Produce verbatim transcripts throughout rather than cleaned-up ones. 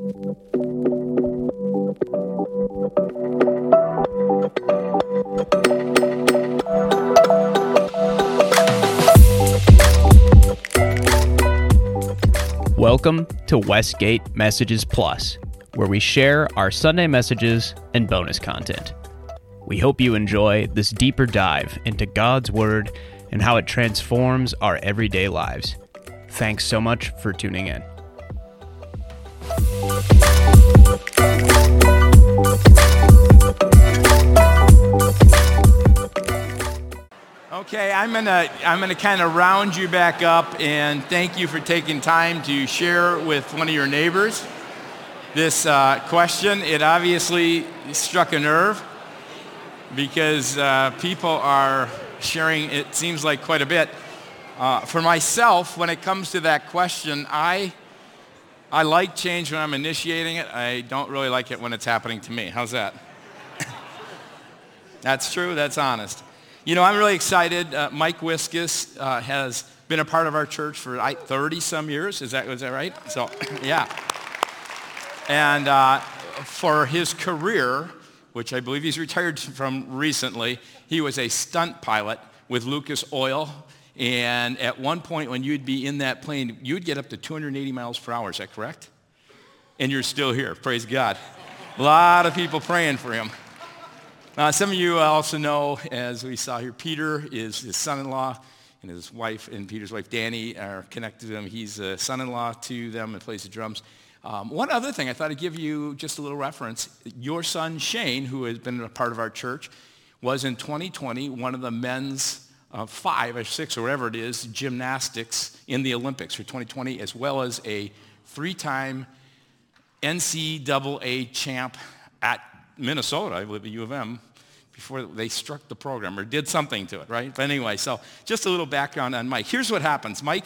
Welcome to Westgate Messages Plus, where we share our Sunday messages and bonus content. We hope you enjoy this deeper dive into God's Word and how it transforms our everyday lives. Thanks so much for tuning in. Okay, I'm gonna I'm gonna kind of round you back up and thank you for taking time to share with one of your neighbors this uh, question. It obviously struck a nerve because uh, people are sharing, it seems like, quite a bit. Uh, for myself, when it comes to that question, I I like change when I'm initiating it. I don't really like it when it's happening to me. How's that? That's true. That's honest. You know, I'm really excited. Uh, Mike Wiskus uh, has been a part of our church for thirty-some years. Is that, is that right? So, yeah. And uh, for his career, which I believe he's retired from recently, he was a stunt pilot with Lucas Oil. And at one point when you'd be in that plane, you'd get up to two hundred eighty miles per hour. Is that correct? And you're still here. Praise God. A lot of people praying for him. Uh, some of you also know, as we saw here, Peter is his son-in-law, and his wife and Peter's wife, Danny, are connected to him. He's a son-in-law to them and plays the drums. Um, one other thing, I thought I'd give you just a little reference. Your son, Shane, who has been a part of our church, was in twenty twenty one of the men's uh, five or six or whatever it is, gymnastics in the Olympics for twenty twenty, as well as a three-time N C double A champ at Minnesota, I believe, at U of M, before they struck the program or did something to it, right? But anyway, so just a little background on Mike. Here's what happens. Mike,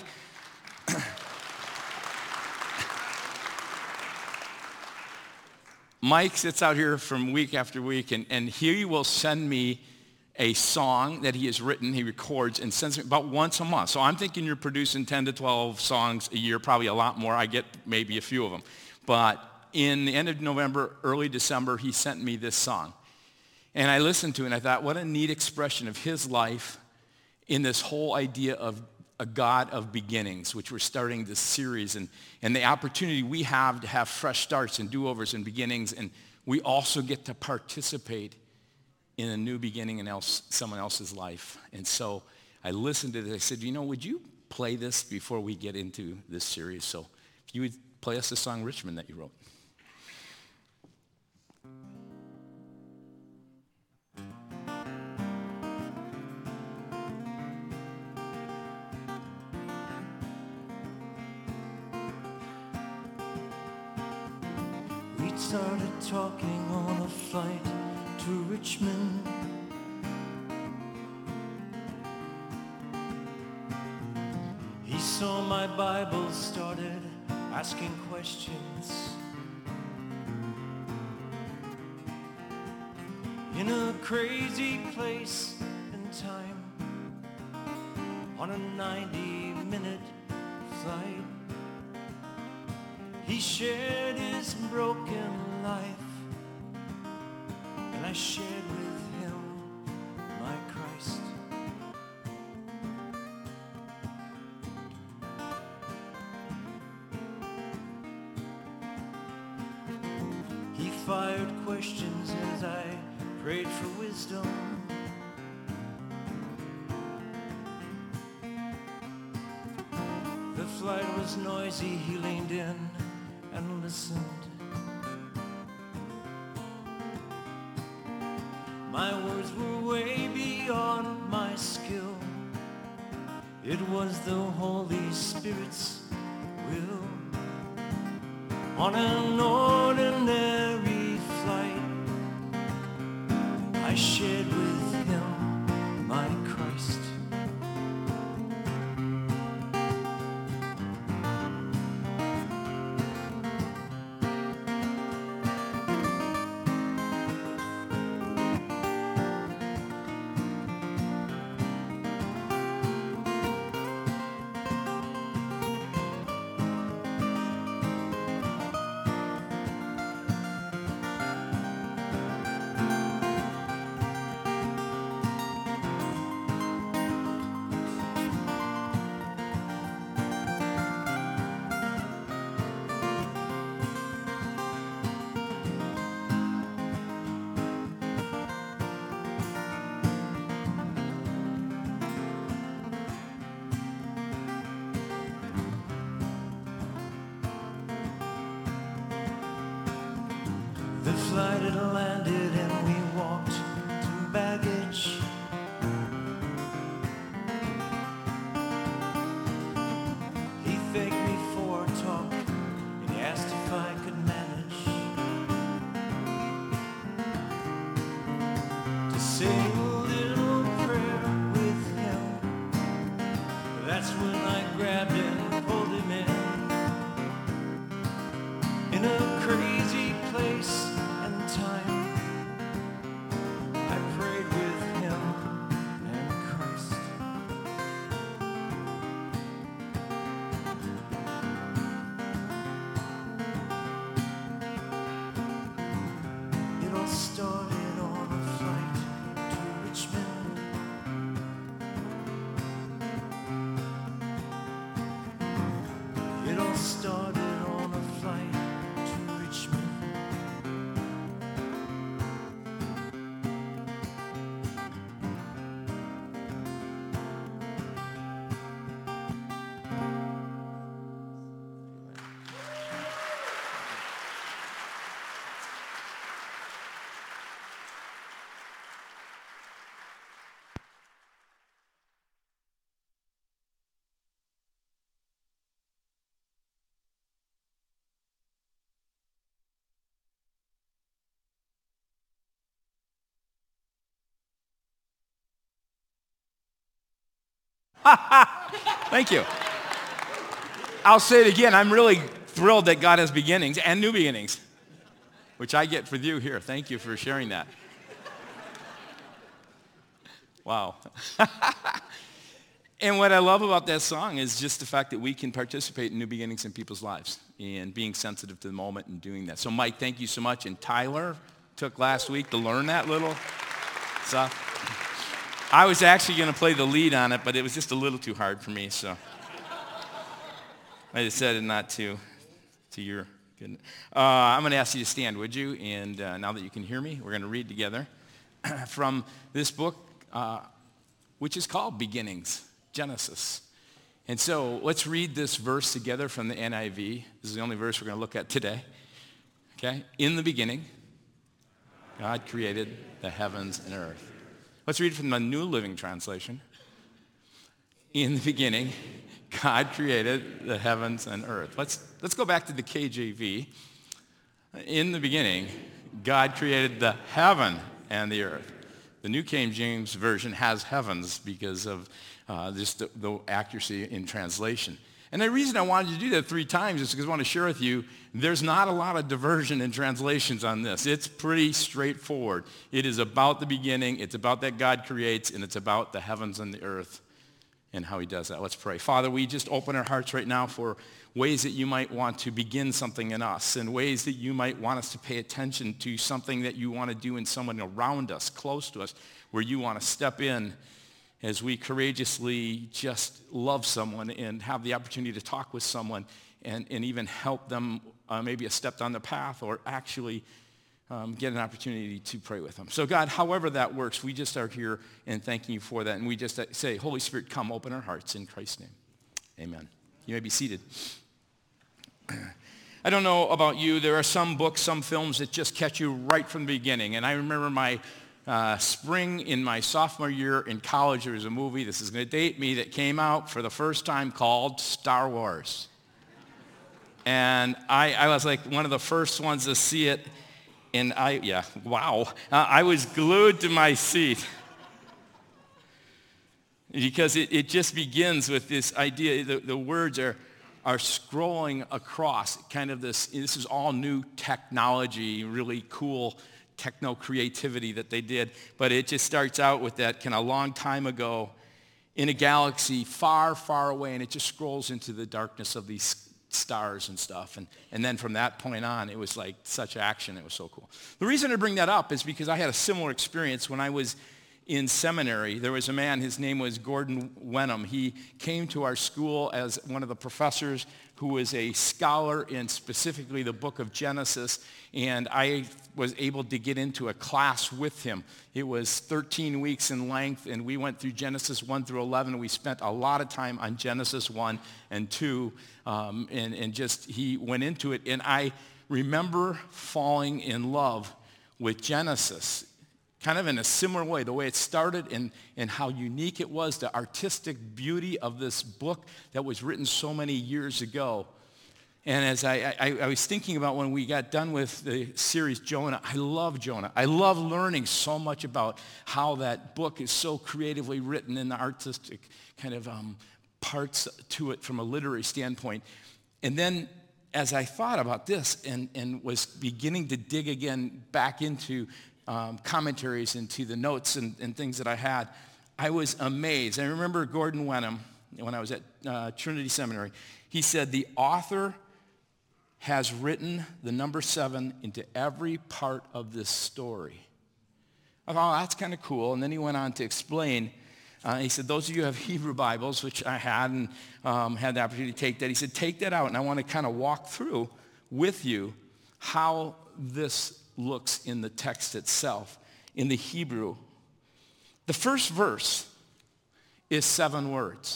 Mike sits out here from week after week, and, and he will send me a song that he has written, he records, and sends me about once a month. So I'm thinking you're producing ten to twelve songs a year, probably a lot more. I get maybe a few of them. But in the end of November, early December, he sent me this song. And I listened to it, and I thought, what a neat expression of his life in this whole idea of a God of beginnings, which we're starting this series, and, and the opportunity we have to have fresh starts and do-overs and beginnings, and we also get to participate in a new beginning in else, someone else's life. And so I listened to this. I said, you know, would you play this before we get into this series? So if you would play us the song Richmond that you wrote. We started talking on a flight to Richmond. He saw my Bible, started asking questions. In a crazy place and time, on a ninety-minute flight, he shared his broken life, and I shared with him my Christ. He fired questions as I prayed for wisdom. The flight was noisy, he leaned in and listened. My words were way beyond my skill. It was the Holy Spirit's will. On an ordinary flight, I shared with him my Christ. The flight had landed and we walked through baggage. He thanked me for our talk and he asked if I could manage to say a little prayer with him. That's when I grabbed and pulled him in. In a crazy place and time, I prayed with him and Christ. It all started on a flight to Richmond. It all started on a flight to Richmond. Thank you. I'll say it again. I'm really thrilled that God has beginnings and new beginnings, which I get for you here. Thank you for sharing that. Wow. And what I love about that song is just the fact that we can participate in new beginnings in people's lives and being sensitive to the moment and doing that. So Mike, thank you so much. And Tyler took last week to learn that little stuff. I was actually going to play the lead on it, but it was just a little too hard for me, so I decided not to, to your goodness. Uh, I'm going to ask you to stand, would you? And uh, now that you can hear me, we're going to read together from this book, uh, which is called Beginnings, Genesis. And so let's read this verse together from the N I V. This is the only verse we're going to look at today. Okay? In the beginning, God created the heavens and earth. Let's read from the New Living Translation. In the beginning, God created the heavens and earth. Let's, let's go back to the K J V. In the beginning, God created the heaven and the earth. The New King James Version has heavens because of uh, just the, the accuracy in translation. And the reason I wanted to do that three times is because I want to share with you, there's not a lot of diversion in translations on this. It's pretty straightforward. It is about the beginning, it's about that God creates, and it's about the heavens and the earth and how he does that. Let's pray. Father, we just open our hearts right now for ways that you might want to begin something in us and ways that you might want us to pay attention to something that you want to do in someone around us, close to us, where you want to step in as we courageously just love someone and have the opportunity to talk with someone and, and even help them uh, maybe a step down the path or actually um, get an opportunity to pray with them. So God, however that works, we just are here and thanking you for that. And we just say, Holy Spirit, come open our hearts in Christ's name. Amen. You may be seated. I don't know about you. There are some books, some films that just catch you right from the beginning. And I remember my Uh, spring in my sophomore year in college, there was a movie, this is going to date me, that came out for the first time called Star Wars. And I, I was like one of the first ones to see it. And I, yeah, wow. Uh, I was glued to my seat. Because it, it just begins with this idea, the, the words are, are scrolling across, kind of this, this is all new technology, really cool techno-creativity that they did, but it just starts out with that kind of long time ago in a galaxy far, far away, and it just scrolls into the darkness of these stars and stuff, and, and then from that point on, it was like such action. It was so cool. The reason I bring that up is because I had a similar experience when I was in seminary. There was a man, his name was Gordon Wenham. He came to our school as one of the professors who was a scholar in specifically the book of Genesis, and I was able to get into a class with him. It was thirteen weeks in length, and we went through Genesis one through eleven. We spent a lot of time on Genesis one and two, um, and, and just he went into it, and I remember falling in love with Genesis, kind of in a similar way, the way it started and, and how unique it was, the artistic beauty of this book that was written so many years ago. And as I, I, I was thinking about when we got done with the series Jonah, I love Jonah. I love learning so much about how that book is so creatively written and the artistic kind of um, parts to it from a literary standpoint. And then as I thought about this and, and was beginning to dig again back into um, commentaries, into the notes and, and things that I had, I was amazed. I remember Gordon Wenham, when I was at uh, Trinity Seminary, he said, the author has written the number seven into every part of this story. I thought, oh, that's kind of cool. And then he went on to explain. Uh, he said, those of you who have Hebrew Bibles, which I had and um, had the opportunity to take that, he said, take that out. And I want to kind of walk through with you how this looks in the text itself, in the Hebrew. The first verse is seven words.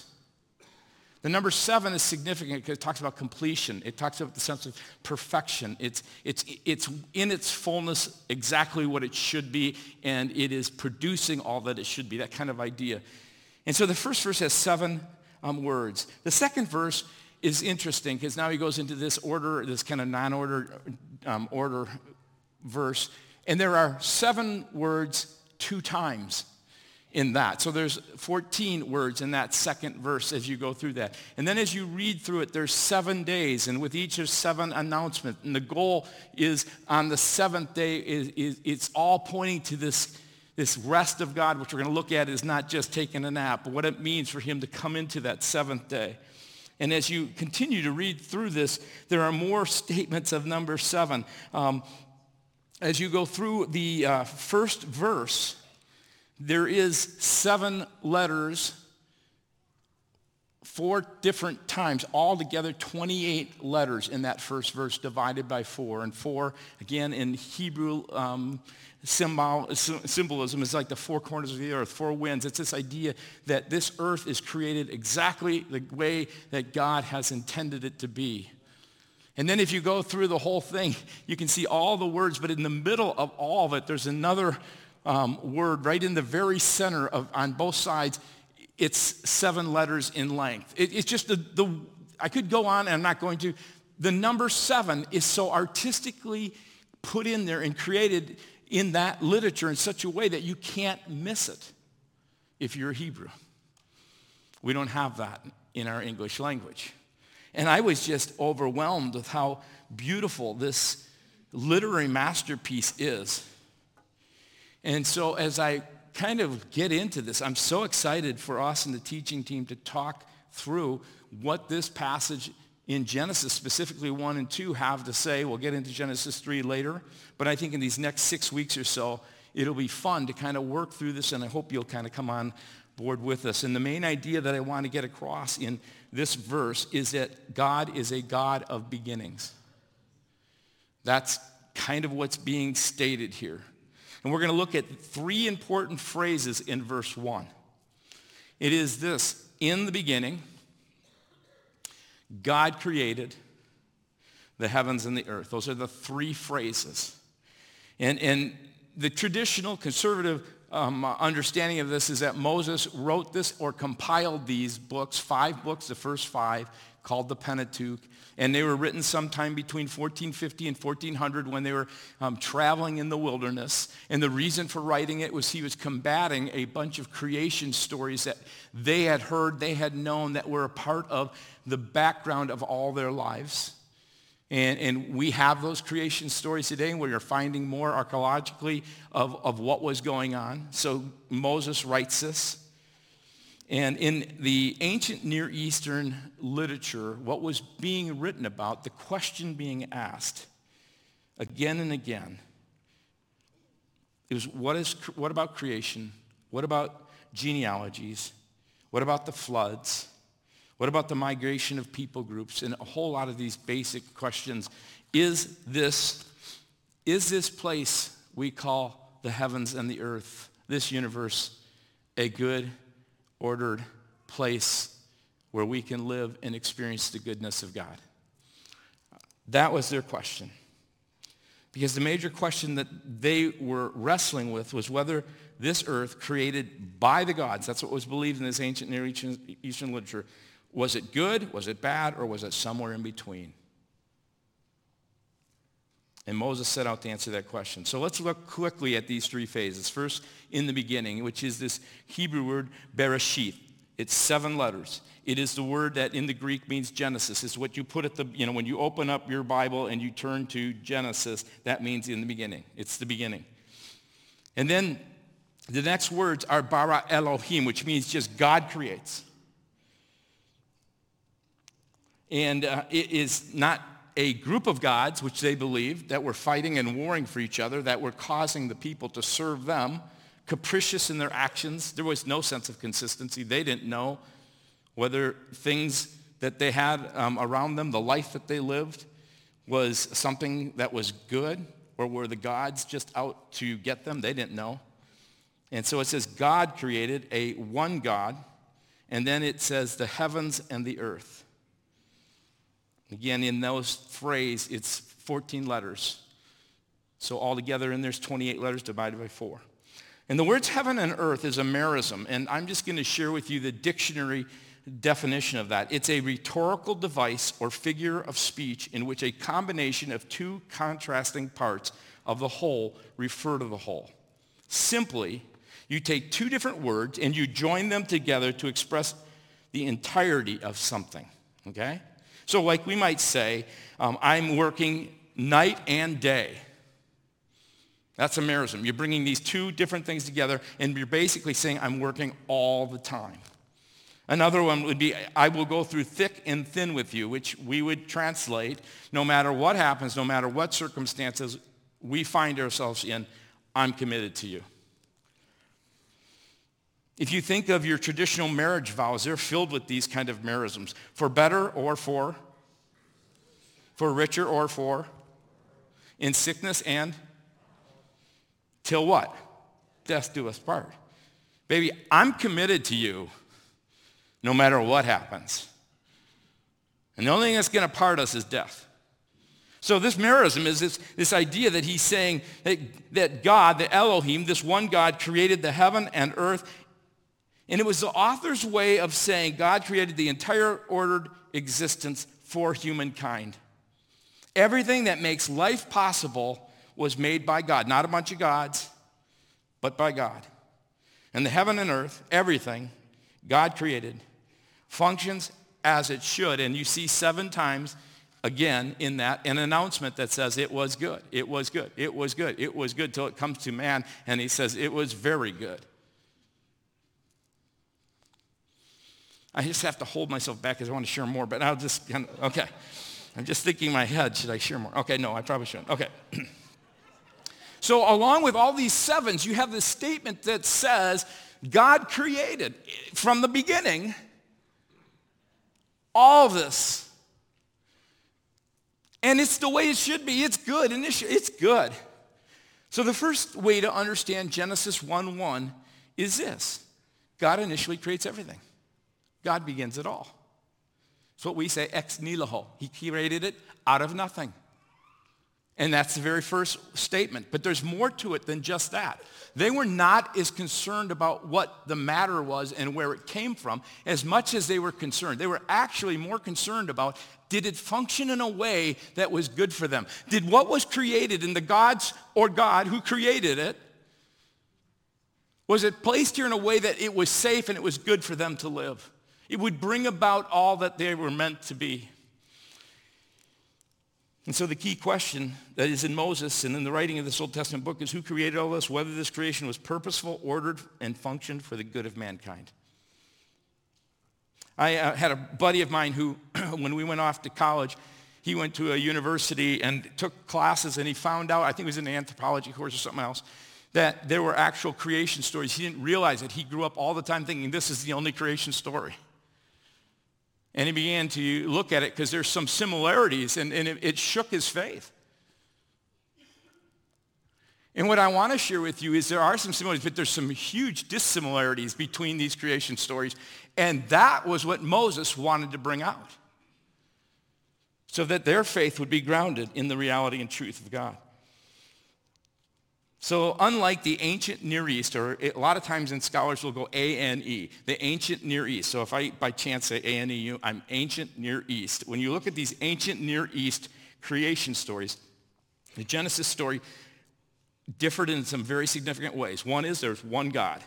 The number seven is significant because it talks about completion. It talks about the sense of perfection. It's, it's, it's in its fullness exactly what it should be, and it is producing all that it should be, that kind of idea. And so the first verse has seven um, words. The second verse is interesting because now he goes into this order, this kind of non-order um, order verse, and there are seven words two times in that. So there's fourteen words in that second verse as you go through that. And then as you read through it, there's seven days, and with each there's seven announcements. And the goal is on the seventh day, is, is it's all pointing to this, this rest of God, which we're going to look at is not just taking a nap, but what it means for him to come into that seventh day. And as you continue to read through this, there are more statements of number seven. Um, as you go through the uh, first verse, there is seven letters, four different times, altogether twenty-eight letters in that first verse divided by four. And four, again, in Hebrew um, symbol, symbolism is like the four corners of the earth, four winds. It's this idea that this earth is created exactly the way that God has intended it to be. And then if you go through the whole thing, you can see all the words, but in the middle of all of it, there's another Um, word right in the very center of, on both sides. It's seven letters in length. It, it's just the, the, I could go on and I'm not going to. The number seven is so artistically put in there and created in that literature in such a way that you can't miss it if you're a Hebrew. We don't have that in our English language. And I was just overwhelmed with how beautiful this literary masterpiece is. And so as I kind of get into this, I'm so excited for us and the teaching team to talk through what this passage in Genesis, specifically one and two, have to say. We'll get into Genesis three later, but I think in these next six weeks or so, it'll be fun to kind of work through this, and I hope you'll kind of come on board with us. And the main idea that I want to get across in this verse is that God is a God of beginnings. That's kind of what's being stated here. And we're going to look at three important phrases in verse one. It is this: in the beginning, God created the heavens and the earth. Those are the three phrases. And, and the traditional conservative um, understanding of this is that Moses wrote this or compiled these books, five books, the first five, called the Pentateuch, and they were written sometime between fourteen fifty and fourteen hundred when they were um, traveling in the wilderness. And the reason for writing it was he was combating a bunch of creation stories that they had heard, they had known, that were a part of the background of all their lives. And, and we have those creation stories today, and we are finding more archaeologically of, of what was going on. So Moses writes this. And in the ancient Near Eastern literature, what was being written about, the question being asked again and again, it was, what is, what about creation? What about genealogies? What about the floods? What about the migration of people groups? And a whole lot of these basic questions. Is this, is this place we call the heavens and the earth, this universe, a good, ordered place where we can live and experience the goodness of God? That was their question. Because the major question that they were wrestling with was whether this earth created by the gods, that's what was believed in this ancient Near Eastern literature, was it good, was it bad, or was it somewhere in between? And Moses set out to answer that question. So let's look quickly at these three phases. First, in the beginning, which is this Hebrew word bereshith. It's seven letters. It is the word that in the Greek means Genesis. It's what you put at the, you know, when you open up your Bible and you turn to Genesis, that means in the beginning. It's the beginning. And then the next words are bara Elohim, which means just God creates. And uh, it is not a group of gods, which they believed, that were fighting and warring for each other, that were causing the people to serve them, capricious in their actions. There was no sense of consistency. They didn't know whether things that they had um, around them, the life that they lived, was something that was good, or were the gods just out to get them? They didn't know. And so it says God created a one God, and then it says the heavens and the earth. Again, in those phrase, it's fourteen letters. So altogether, and there's twenty-eight letters divided by four. And the words heaven and earth is a merism, and I'm just going to share with you the dictionary definition of that. It's a rhetorical device or figure of speech in which a combination of two contrasting parts of the whole refer to the whole. Simply, you take two different words and you join them together to express the entirety of something, okay? So like we might say, um, I'm working night and day. That's a merism. You're bringing these two different things together, and you're basically saying, I'm working all the time. Another one would be, I will go through thick and thin with you, which we would translate, no matter what happens, no matter what circumstances we find ourselves in, I'm committed to you. If you think of your traditional marriage vows, they're filled with these kind of merisms. For better or for, for richer or for, in sickness and, till what? Death do us part. Baby, I'm committed to you no matter what happens. And the only thing that's going to part us is death. So this merism is this, this idea that he's saying that, that God, the Elohim, this one God, created the heaven and earth. And it was the author's way of saying God created the entire ordered existence for humankind. Everything that makes life possible was made by God. Not a bunch of gods, but by God. And the heaven and earth, everything God created, functions as it should. And you see seven times, again, in that, an announcement that says it was good, it was good, it was good, it was good, till it comes to man, and he says it was very good. I just have to hold myself back because I want to share more, but I'll just, kind of, okay. I'm just thinking in my head, should I share more? Okay, no, I probably shouldn't. Okay. So along with all these sevens, you have this statement that says God created from the beginning all this. And it's the way it should be. It's good. And it's good. So the first way to understand Genesis one one is this. God initially creates everything. God begins it all. It's what we say, ex nihilo. He created it out of nothing. And that's the very first statement. But there's more to it than just that. They were not as concerned about what the matter was and where it came from as much as they were concerned. They were actually more concerned about, did it function in a way that was good for them? Did what was created in the gods or God who created it, was it placed here in a way that it was safe and it was good for them to live? It would bring about all that they were meant to be. And so the key question that is in Moses and in the writing of this Old Testament book is who created all this, whether this creation was purposeful, ordered, and functioned for the good of mankind. I uh, had a buddy of mine who, when we went off to college, he went to a university and took classes, and he found out, I think it was in an anthropology course or something else, that there were actual creation stories. He didn't realize it. He grew up all the time thinking this is the only creation story. And he began to look at it because there's some similarities, and, and it, it shook his faith. And what I want to share with you is there are some similarities, but there's some huge dissimilarities between these creation stories. And that was what Moses wanted to bring out, so that their faith would be grounded in the reality and truth of God. So unlike the ancient Near East, or a lot of times in scholars will go A N E, the ancient Near East. So if I by chance say A N E U, I'm ancient Near East. When you look at these ancient Near East creation stories, the Genesis story differed in some very significant ways. One is there's one God.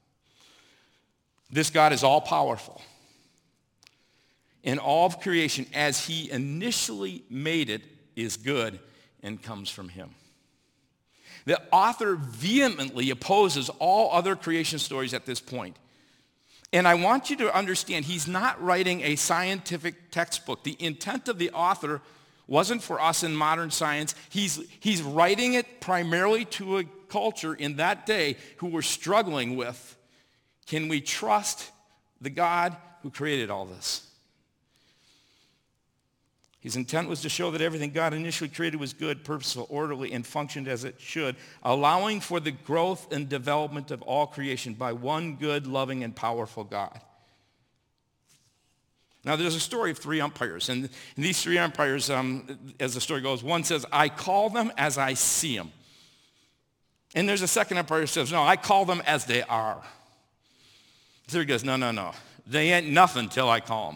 This God is all-powerful. And all of creation, as he initially made it, is good and comes from him. The author vehemently opposes all other creation stories at this point. And I want you to understand, he's not writing a scientific textbook. The intent of the author wasn't for us in modern science. He's, he's writing it primarily to a culture in that day who were struggling with, can we trust the God who created all this? His intent was to show that everything God initially created was good, purposeful, orderly, and functioned as it should, allowing for the growth and development of all creation by one good, loving, and powerful God. Now, there's a story of three umpires, and, and these three umpires, um, as the story goes, one says, I call them as I see them. And there's a second umpire who says, no, I call them as they are. The third goes, no, no, no. They ain't nothing till I call them.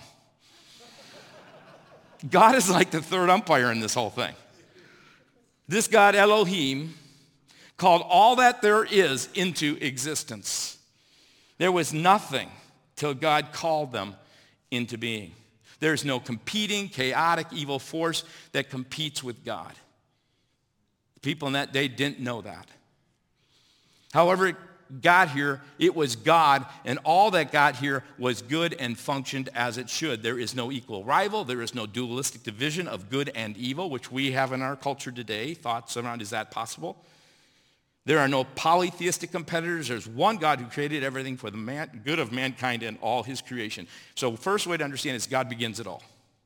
God is like the third umpire in this whole thing. This God, Elohim, called all that there is into existence. There was nothing till God called them into being. There's no competing, chaotic, evil force that competes with God. The people in that day didn't know that. However it got here, it was God, and all that got here was good and functioned as it should. There is no equal rival. There is no dualistic division of good and evil, which we have in our culture today. Thoughts around, is that possible? There are no polytheistic competitors. There's one God who created everything for the man, good of mankind and all his creation. So first way to understand is God begins it all.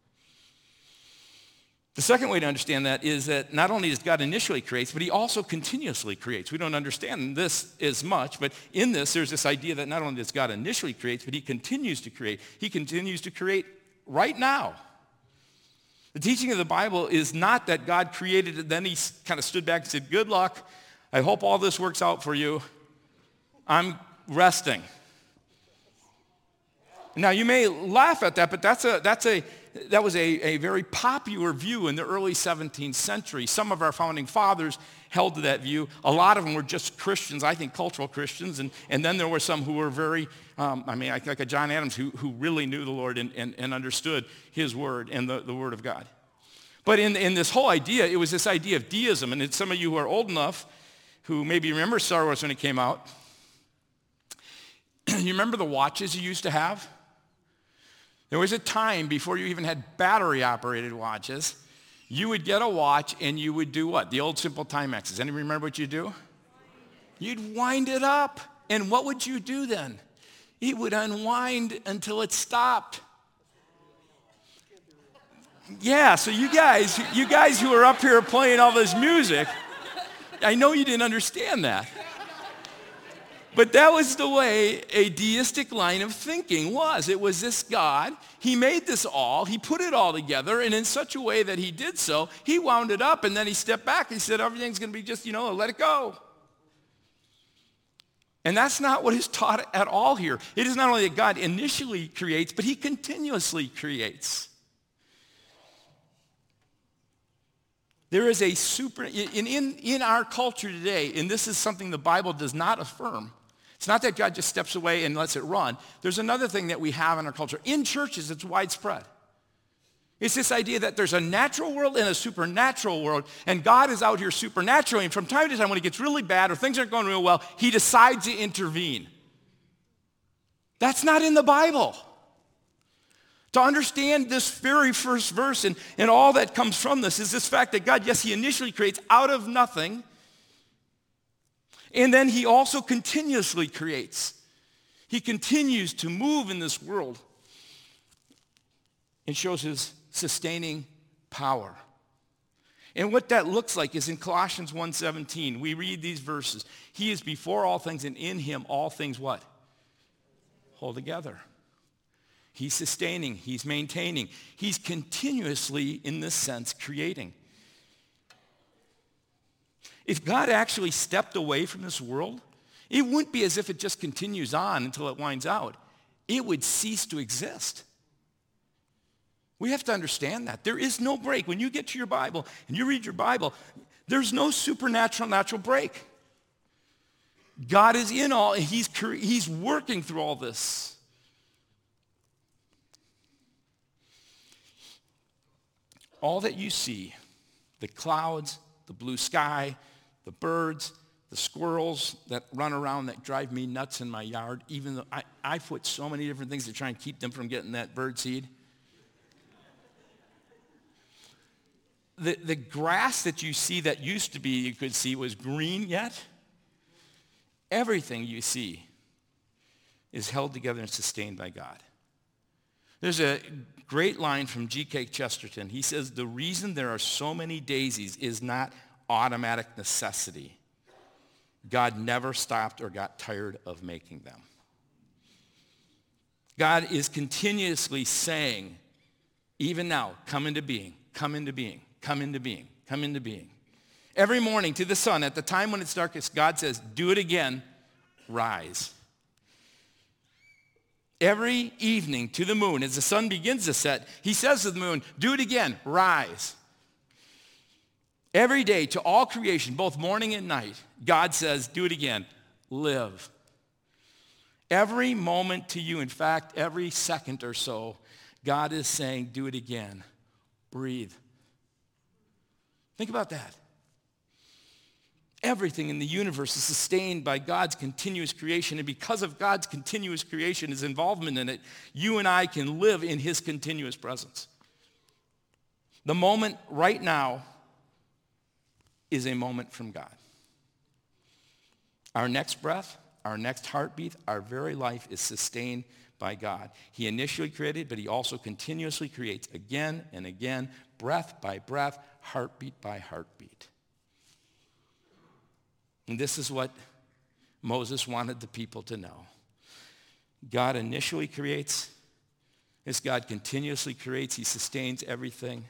The second way to understand that is that not only does God initially create, but he also continuously creates. We don't understand this as much, but in this there's this idea that not only does God initially create, but he continues to create. He continues to create right now. The teaching of the Bible is not that God created and then he kind of stood back and said, good luck, I hope all this works out for you. I'm resting. Now you may laugh at that, but that's a that's a that was a, a very popular view in the early seventeenth century. Some of our founding fathers held to that view. A lot of them were just Christians, I think cultural Christians, and, and then there were some who were very, um, I mean, like a John Adams who, who really knew the Lord and, and, and understood his word and the, the word of God. But in, in this whole idea, it was this idea of deism, and it's some of you who are old enough who maybe remember Star Wars when it came out. You remember the watches you used to have? There was a time before you even had battery-operated watches, you would get a watch and you would do what? The old simple Timexes. Anybody remember what you'd do? You'd wind it up. And what would you do then? It would unwind until it stopped. Yeah, so you guys, you guys who are up here playing all this music, I know you didn't understand that. But that was the way a deistic line of thinking was. It was this God. He made this all. He put it all together. And in such a way that he did so, he wound it up and then he stepped back. He said, everything's going to be just, you know, let it go. And that's not what is taught at all here. It is not only that God initially creates, but he continuously creates. There is a super, in, in, in our culture today, and this is something the Bible does not affirm, it's not that God just steps away and lets it run. There's another thing that we have in our culture. In churches, it's widespread. It's this idea that there's a natural world and a supernatural world, and God is out here supernaturally, and from time to time when it gets really bad or things aren't going real well, he decides to intervene. That's not in the Bible. To understand this very first verse and, and all that comes from this is this fact that God, yes, he initially creates out of nothing, and then he also continuously creates. He continues to move in this world and shows his sustaining power. And what that looks like is in Colossians one seventeen. We read these verses. He is before all things, and in him all things what? Hold together. He's sustaining. He's maintaining. He's continuously, in this sense, creating. If God actually stepped away from this world, it wouldn't be as if it just continues on until it winds out. It would cease to exist. We have to understand that. There is no break. When you get to your Bible and you read your Bible, there's no supernatural, natural break. God is in all, and he's, he's working through all this. All that you see, the clouds, the blue sky, the birds, the squirrels that run around that drive me nuts in my yard, even though I, I put so many different things to try and keep them from getting that bird seed. The, the grass that you see that used to be you could see was green yet. Everything you see is held together and sustained by God. There's a great line from G K Chesterton. He says, the reason there are so many daisies is not automatic necessity. God never stopped or got tired of making them. God is continuously saying, even now, come into being, come into being, come into being, come into being. Every morning to the sun, at the time when it's darkest, God says, do it again, rise. Every evening to the moon, as the sun begins to set, he says to the moon, do it again, rise. Every day to all creation, both morning and night, God says, do it again, live. Every moment to you, in fact, every second or so, God is saying, do it again, breathe. Think about that. Everything in the universe is sustained by God's continuous creation, and because of God's continuous creation, his involvement in it, you and I can live in his continuous presence. The moment right now is a moment from God. Our next breath, our next heartbeat, our very life is sustained by God. He initially created, but he also continuously creates again and again, breath by breath, heartbeat by heartbeat. And this is what Moses wanted the people to know. God initially creates. As God continuously creates, he sustains everything.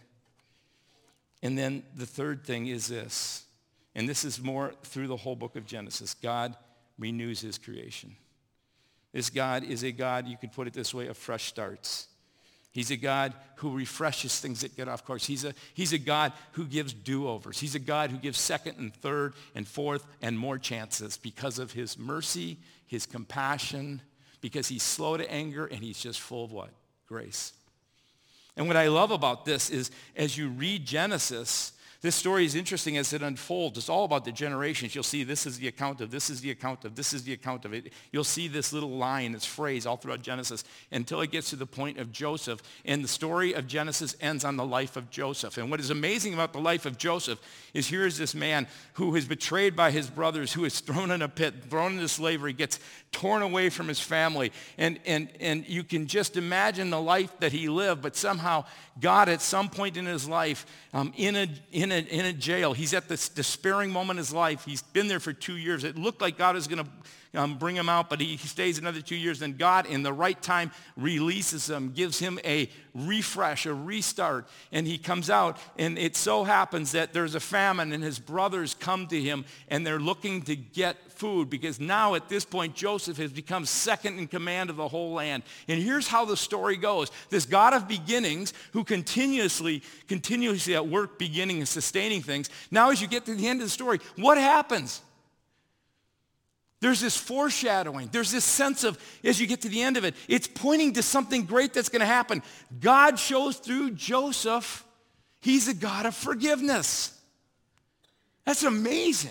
And then the third thing is this, and this is more through the whole book of Genesis. God renews his creation. This God is a God, you could put it this way, of fresh starts. He's a God who refreshes things that get off course. He's a, he's a God who gives do-overs. He's a God who gives second and third and fourth and more chances because of his mercy, his compassion, because he's slow to anger and he's just full of what? Grace. And what I love about this is as you read Genesis, this story is interesting as it unfolds. It's all about the generations. You'll see this is the account of, this is the account of, this is the account of it. You'll see this little line, this phrase all throughout Genesis until it gets to the point of Joseph. And the story of Genesis ends on the life of Joseph. And what is amazing about the life of Joseph is here is this man who is betrayed by his brothers, who is thrown in a pit, thrown into slavery, gets torn away from his family. And, and, and you can just imagine the life that he lived, but somehow God at some point in his life, um, in a in a in a jail, he's at this despairing moment in his life. He's been there for two years. It looked like God was going to um, bring him out, but he, he stays another two years. Then God, in the right time, releases him, gives him a refresh, a restart, and he comes out. And it so happens that there's a famine, and his brothers come to him, and they're looking to get food because now at this point Joseph has become second in command of the whole land. And here's how the story goes. This God of beginnings who continuously, continuously at work beginning and sustaining things. Now as you get to the end of the story, what happens? There's this foreshadowing. There's this sense of, as you get to the end of it, it's pointing to something great that's going to happen. God shows through Joseph, he's a God of forgiveness. That's amazing.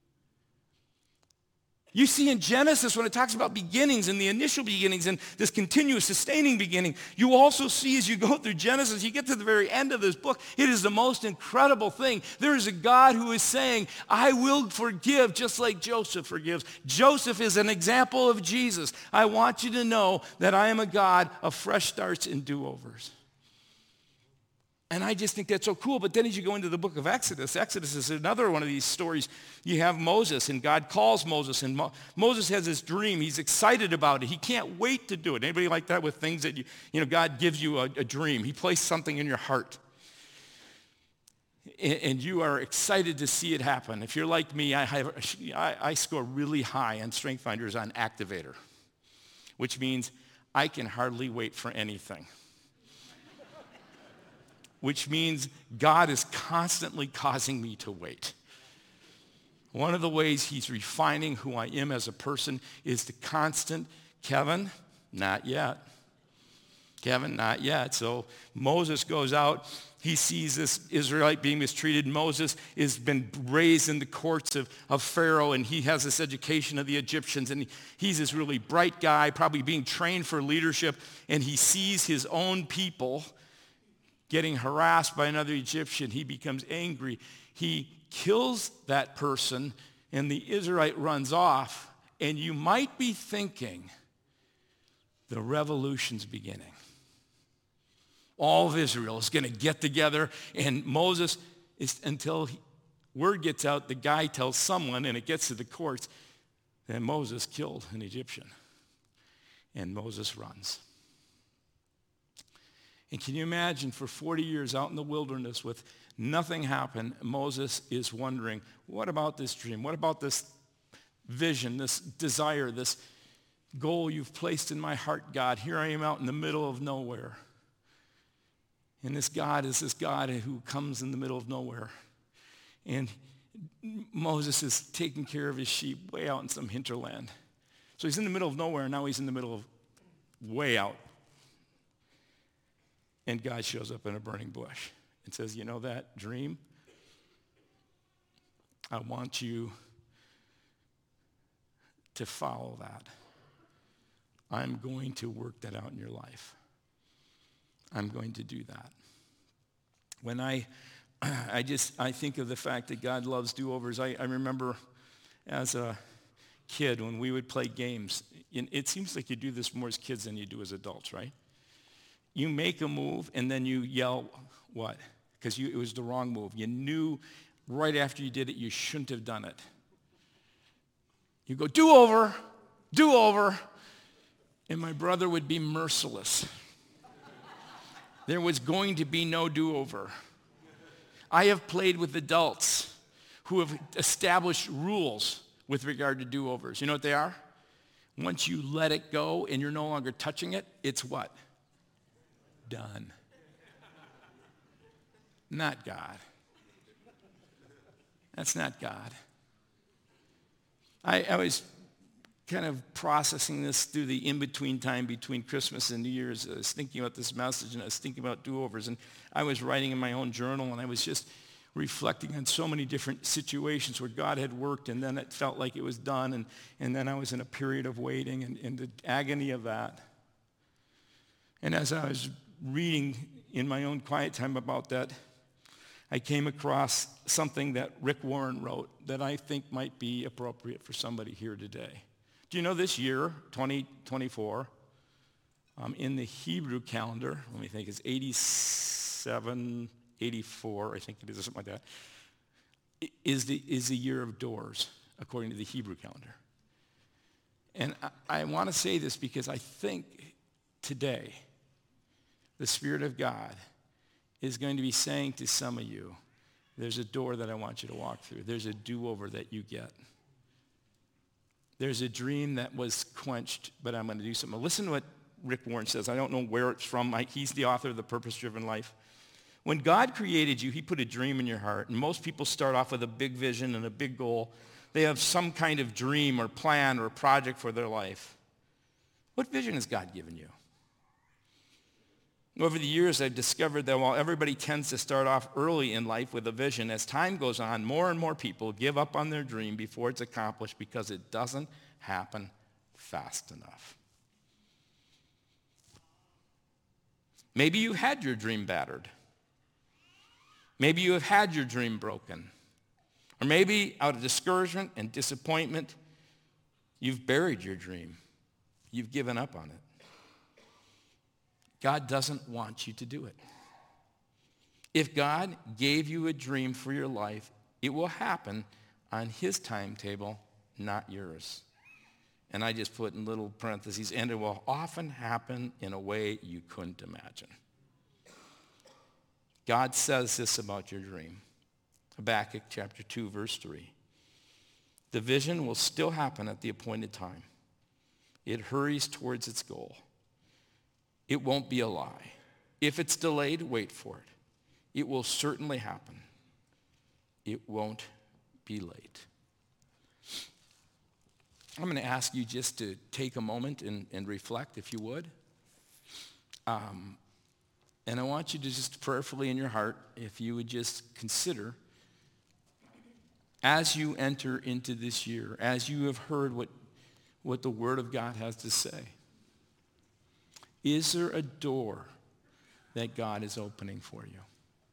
You see in Genesis when it talks about beginnings and the initial beginnings and this continuous sustaining beginning, you also see as you go through Genesis, you get to the very end of this book, it is the most incredible thing. There is a God who is saying, I will forgive just like Joseph forgives. Joseph is an example of Jesus. I want you to know that I am a God of fresh starts and do-overs. And I just think that's so cool. But then as you go into the book of Exodus, Exodus is another one of these stories. You have Moses, and God calls Moses, and Mo- Moses has this dream. He's excited about it. He can't wait to do it. Anybody like that with things that, you, you know, God gives you a, a dream? He placed something in your heart. and you are excited to see it happen. If you're like me, I, have, I, I score really high on Strength Finders on Activator, which means I can hardly wait for anything. Which means God is constantly causing me to wait. One of the ways he's refining who I am as a person is the constant, Kevin, not yet. Kevin, not yet. So Moses goes out. He sees this Israelite being mistreated. Moses has been raised in the courts of, of Pharaoh, and he has this education of the Egyptians. And he, he's this really bright guy, probably being trained for leadership. And he sees his own people getting harassed by another Egyptian. He becomes angry. He kills that person, and the Israelite runs off. And you might be thinking, the revolution's beginning. All of Israel is going to get together, and Moses, is, until he, word gets out, the guy tells someone, and it gets to the courts, that Moses killed an Egyptian. And Moses runs. And can you imagine, for forty years out in the wilderness with nothing happen, Moses is wondering, what about this dream? What about this vision, this desire, this goal you've placed in my heart, God? Here I am out in the middle of nowhere. And this God is this God who comes in the middle of nowhere. And Moses is taking care of his sheep way out in some hinterland. So he's in the middle of nowhere, and now he's in the middle of way out. And God shows up in a burning bush and says, you know that dream? I want you to follow that. I'm going to work that out in your life. I'm going to do that. When I, I just, I think of the fact that God loves do-overs. I, I remember as a kid when we would play games. It seems like you do this more as kids than you do as adults, right? You make a move and then you yell, what? Because it was the wrong move. You knew right after you did it, you shouldn't have done it. You go, do-over, do-over. And my brother would be merciless. There was going to be no do-over. I have played with adults who have established rules with regard to do-overs. You know what they are? Once you let it go and you're no longer touching it, it's what? Done. Not God. That's not God. I, I was kind of processing this through the in-between time between Christmas and New Year's. I was thinking about this message, and I was thinking about do-overs, and I was writing in my own journal, and I was just reflecting on so many different situations where God had worked, and then it felt like it was done, and, and then I was in a period of waiting and, and the agony of that. And as I was reading in my own quiet time about that, I came across something that Rick Warren wrote that I think might be appropriate for somebody here today. Do you know this year, twenty twenty-four, um, in the Hebrew calendar, let me think, it's eighty-seven, eighty-four, I think it is, or something like that, is the, is the year of doors, according to the Hebrew calendar. And I, I want to say this because I think today the Spirit of God is going to be saying to some of you, there's a door that I want you to walk through. There's a do-over that you get. There's a dream that was quenched, but I'm going to do something. Listen to what Rick Warren says. I don't know where it's from. He's the author of The Purpose-Driven Life. When God created you, he put a dream in your heart. And most people start off with a big vision and a big goal. They have some kind of dream or plan or project for their life. What vision has God given you? Over the years, I've discovered that while everybody tends to start off early in life with a vision, as time goes on, more and more people give up on their dream before it's accomplished because it doesn't happen fast enough. Maybe you had your dream battered. Maybe you have had your dream broken. Or maybe out of discouragement and disappointment, you've buried your dream. You've given up on it. God doesn't want you to do it. If God gave you a dream for your life, it will happen on his timetable, not yours. And I just put in little parentheses, and it will often happen in a way you couldn't imagine. God says this about your dream. Habakkuk chapter two, verse three. The vision will still happen at the appointed time. It hurries towards its goal. It won't be a lie. If it's delayed, wait for it. It will certainly happen. It won't be late. I'm going to ask you just to take a moment and, and reflect, if you would. Um, and I want you to just prayerfully in your heart, if you would just consider, as you enter into this year, as you have heard what, what the Word of God has to say, is there a door that God is opening for you?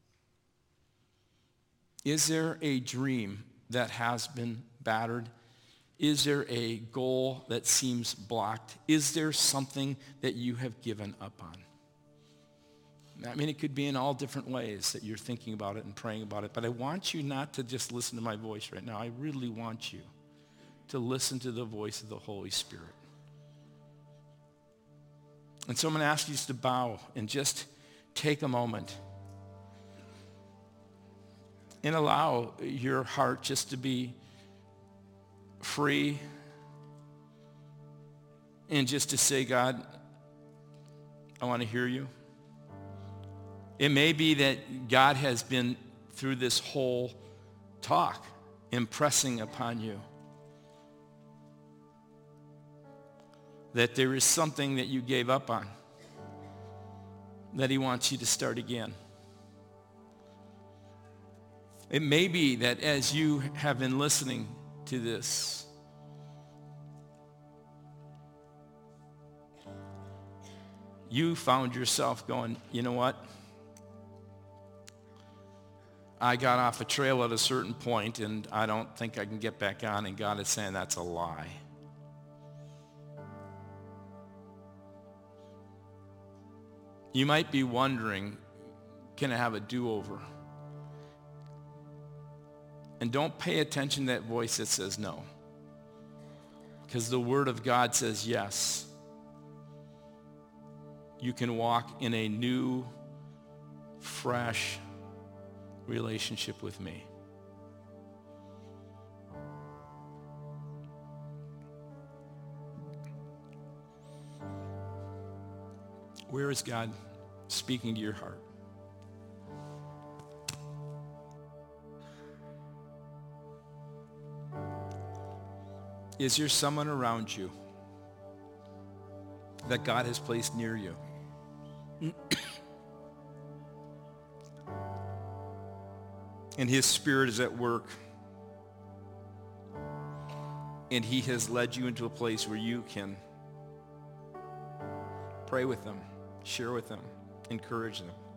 Is there a dream that has been battered? Is there a goal that seems blocked? Is there something that you have given up on? I mean, it could be in all different ways that you're thinking about it and praying about it, but I want you not to just listen to my voice right now. I really want you to listen to the voice of the Holy Spirit. And so I'm going to ask you to bow and just take a moment and allow your heart just to be free and just to say, God, I want to hear you. It may be that God has been, through this whole talk, impressing upon you that there is something that you gave up on, that he wants you to start again. It may be that as you have been listening to this, you found yourself going, you know what? I got off a trail at a certain point and I don't think I can get back on, and God is saying that's a lie. You might be wondering, can I have a do-over? And don't pay attention to that voice that says no. Because the Word of God says yes. You can walk in a new, fresh relationship with me. Where is God speaking to your heart? Is there someone around you that God has placed near you? And his Spirit is at work. And he has led you into a place where you can pray with them, share with them, encourage them.